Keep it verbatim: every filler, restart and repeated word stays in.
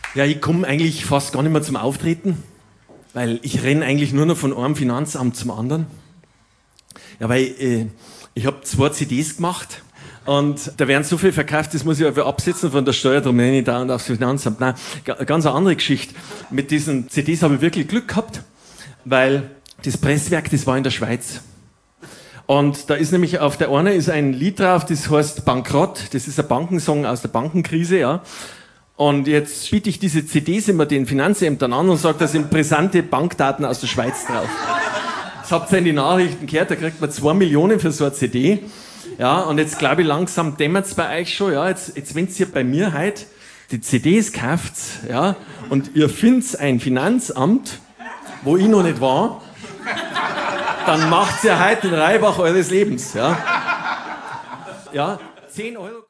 Ja, ich komme eigentlich fast gar nicht mehr zum Auftreten, weil ich renne eigentlich nur noch von einem Finanzamt zum anderen. Ja, weil äh, ich habe zwei C Ds gemacht und da werden so viel verkauft, das muss ich einfach absetzen von der Steuer, darum renne ich dauernd aufs Finanzamt. Nein, ganz eine andere Geschichte. Mit diesen C Ds habe ich wirklich Glück gehabt, weil das Presswerk, das war in der Schweiz. Und da ist nämlich auf der einen ist ein Lied drauf, das heißt Bankrott, das ist ein Bankensong aus der Bankenkrise, ja. Und jetzt biete ich diese C Ds immer den Finanzämtern an und sage, da sind brisante Bankdaten aus der Schweiz drauf. Das habt ihr in die Nachrichten gehört, da kriegt man zwei Millionen für so eine C D. Ja, und jetzt glaube ich langsam dämmert's bei euch schon, ja, jetzt, jetzt wenn ihr bei mir heute die C Ds kauft, ja, und ihr findet ein Finanzamt, wo ich noch nicht war, dann macht ihr heute den Reibach eures Lebens, ja. Ja, zehn Euro.